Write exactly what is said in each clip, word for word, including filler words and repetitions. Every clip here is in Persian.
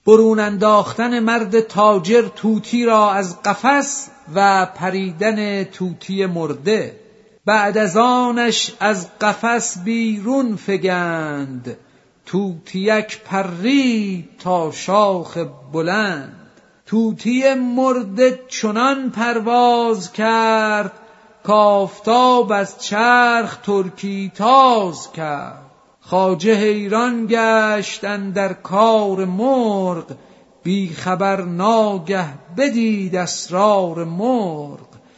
برون انداختن مرد تاجر طوطی را از قفس و پریدن طوطی مرده. بعد از آنش از قفس بیرون فگند، طوطیک پرید تا شاخ بلند. طوطی مرده چنان پرواز کرد، کآفتاب از چرخ ترکی تاز کرد. خواجه حیران گشت اندر کار مرغ، بی خبر ناگه بدید اسرار مرغ.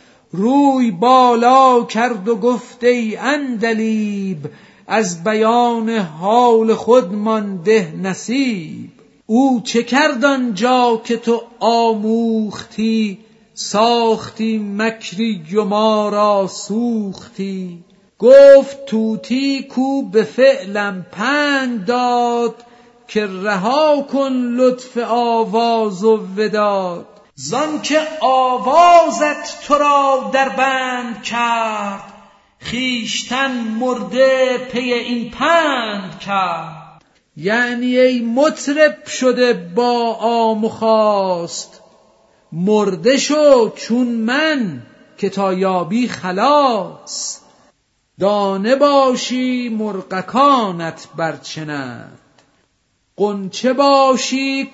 روی بالا کرد و گفت ای عندلیب، از بیان حال خود مانده نصیب. او چه کرد آنجا که تو آموختی، ساختی مکری و ما را سوختی. گفت طوطی کو به فعلم پند داد، که رها کن لطف آواز و وداد. زان که آوازت تو را در بند کرد، خویشتن مرده پی این پند کرد. یعنی ای مطرب شده با عام و خواست، مرده شو چون من که تا یابی خلاص. دانه باشی مرغکانت برچنند، غنچه باشی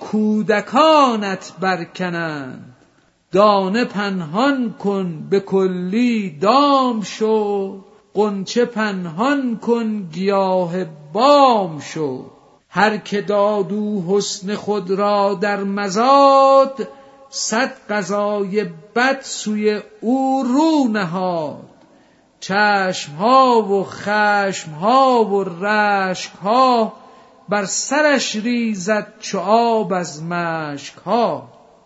کودکانت برکنند. دانه پنهان کن به کلی دام شو، غنچه پنهان کن گیاه بام شو. هر که داد او حسن خود را در مزاد، صد قضای بد سوی او رو نهاد. چشم ها و خشم ها و رشک ها، بر سرش ریزد چو آب از مشک ها.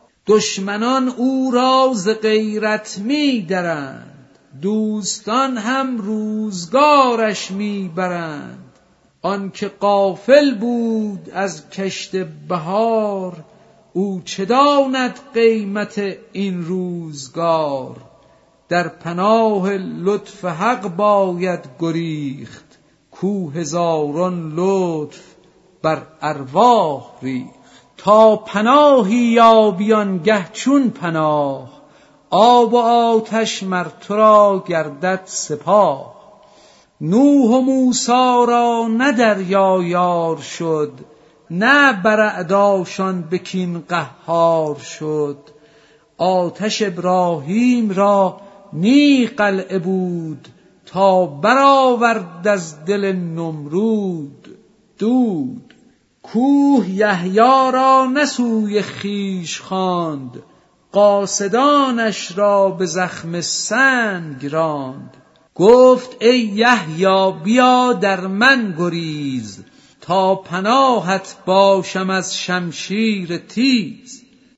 دشمنان او را ز غیرت می درند، دوستان هم روزگارش می برند. آن که غافل بود از کشت بهار، او چه داند قیمت این روزگار. در پناه لطف حق باید گریخت، کو هزاران لطف بر ارواح ریخت. تا پناهی یابی آنگه چون پناه، آب و آتش مر تو را گردد سپاه. نوح و موسی را نه دریا یار شد، نه بر اعداشان به کین قهار شد. آتش ابراهیم را نی قلعه بود، تا برآورد از دل نمرود دود. کوه یحیی را نه سوی خویش خواند، قاصدانش را به زخم سنگ راند. گفت ای یحیی بیا در من گریز، تا پناهت باشم از شمشیر تیز.